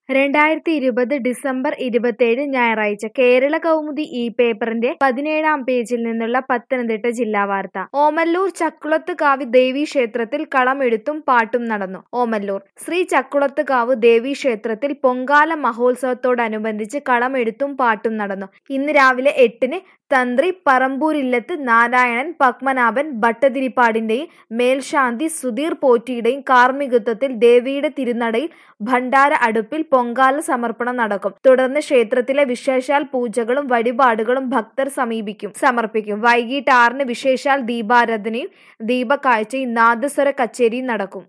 2020 December 27 ഞായറാഴ്ച കേരള കൗമുദി ഈ പേപ്പറിന്റെ 17-ാം പേജിൽ നിന്നുള്ള പത്തനംതിട്ട ജില്ലാ വാർത്ത. ഓമല്ലൂർ ചക്കുളത്തുകാവ് ദേവീക്ഷേത്രത്തിൽ കളമെഴുത്തും പാട്ടും നടന്നു. ഓമല്ലൂർ ശ്രീ ചക്കുളത്തുകാവ് ദേവീക്ഷേത്രത്തിൽ പൊങ്കാല മഹോത്സവത്തോടനുബന്ധിച്ച് കളമെഴുത്തും പാട്ടും നടന്നു. ഇന്ന് രാവിലെ 8-ന് തന്ത്രി പറമ്പൂരില്ലത്ത് നാരായണൻ പത്മനാഭൻ ഭട്ടതിരിപ്പാടിന്റെയും മേൽശാന്തി സുധീർ പോറ്റിയുടെയും കാർമ്മികത്വത്തിൽ ദേവിയുടെ തിരുനടയിൽ ഭണ്ഡാര അടുപ്പിൽ പൊങ്കാല സമർപ്പണം നടക്കും. തുടർന്ന് ക്ഷേത്രത്തിലെ വിശേഷാൽ പൂജകളും വഴിപാടുകളും ഭക്തർ സമർപ്പിക്കും. വൈകിട്ട് 6-ന് വിശേഷാൽ ദീപാരാധനയും ദീപക്കാഴ്ചയും നാദസ്വര കച്ചേരിയും നടക്കും.